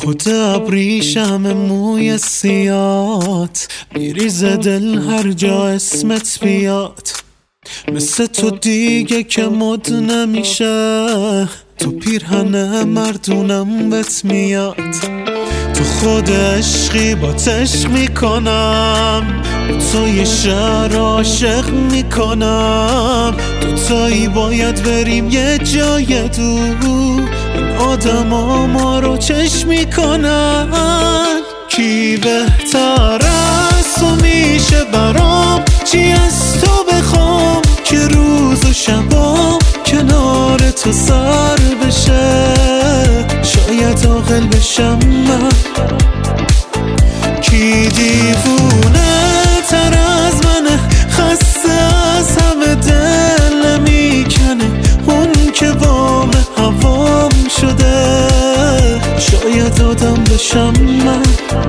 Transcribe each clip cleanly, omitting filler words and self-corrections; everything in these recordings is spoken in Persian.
خود ابریشم موی سیات میریزه دل هر جا اسمت بیاد. مثل تو دیگه که مد نمیشه، تو پیرهن مردونم بهت میاد. تو خود عشقی با تشق میکنم، تو یه شهر عاشق میکنم. دوتایی باید بریم یه جای دور، این آدم ها ما رو چشم میکنن. کی بهتر از تو میشه برام؟ چی از تو بخوام که روز و شبام کنار تو سر بشه؟ شاید عاقل بشم من. کی دیوونه تر از منه، خسته از همه دل میکنه، اون که وام هوام شده. شاید آدم بشم من.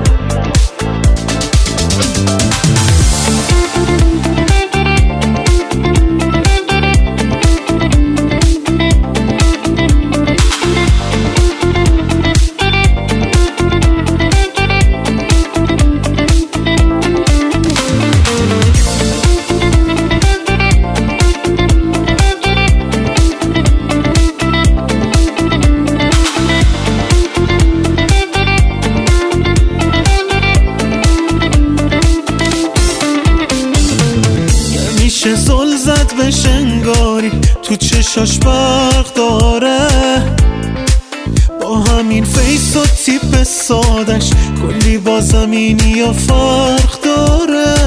میشه زل زد به شنگاری، تو چشاش برق داره. با همین فیس و تیپ سادش کلی با زمینی یا فرق داره.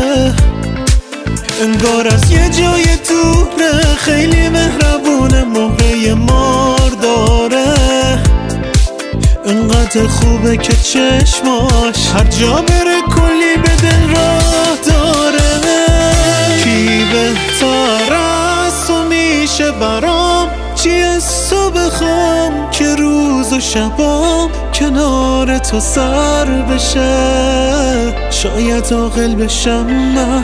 انگار از یه جای دوره، خیلی مهربونه، مهره مار داره. انقدر خوبه که چشماش هر جا بره کلی به دل راه داره. کی بهتر از تو میشه برام؟ چی از تو بخوام که روز و شبام کنار تو سر بشه؟ شاید عاقل بشم من.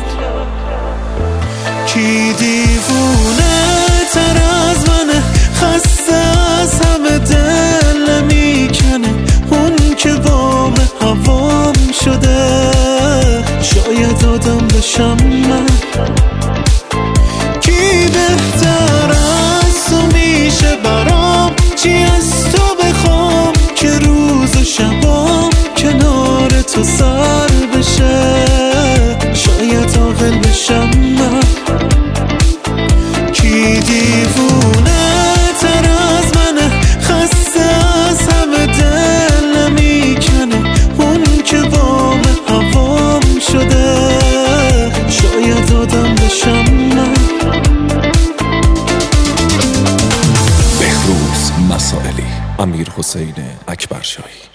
کی دیوونه تر از منه، خسته از همه دل میکنه، اون که وام هوام شده. شاید آدم بشم من. کی بهتر از تو میشه برام؟ چی از تو بخوام که روز و شبام کنار تو سر بشه؟ شاید عاقل بشم من. کی دیوونه تر از منه، خسته از همه دل میکنه، اون که وام هوام شده. شاید آدم بشم من. بهروز مسائلی، امیرحسین اکبرشاهی.